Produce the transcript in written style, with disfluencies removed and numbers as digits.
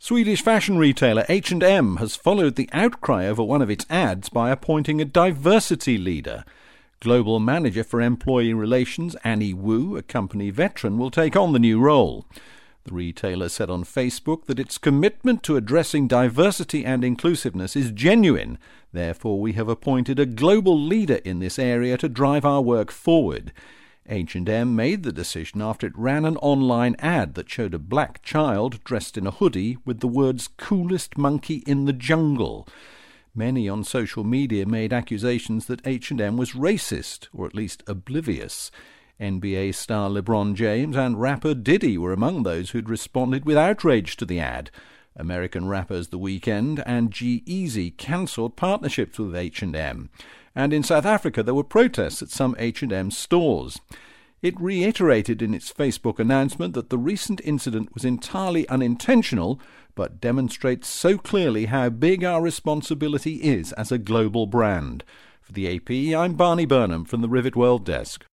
Swedish fashion retailer H&M has followed the outcry over one of its ads by appointing a diversity leader. Global Manager for Employee Relations Annie Wu, a company veteran, will take on the new role. The retailer said on Facebook that its commitment to addressing diversity and inclusiveness is genuine. Therefore, we have appointed a global leader in this area to drive our work forward. H&M made the decision after it ran an online ad that showed a black child dressed in a hoodie with the words "coolest monkey in the jungle." Many on social media made accusations that H&M was racist, or at least oblivious. NBA star LeBron James and rapper Diddy were among those who'd responded with outrage to the ad. American rappers The Weeknd and G-Eazy cancelled partnerships with H&M. And in South Africa there were protests at some H&M stores. It reiterated in its Facebook announcement that the recent incident was entirely unintentional, but demonstrates so clearly how big our responsibility is as a global brand. For the AP, I'm Barney Burnham from the Rivet World Desk.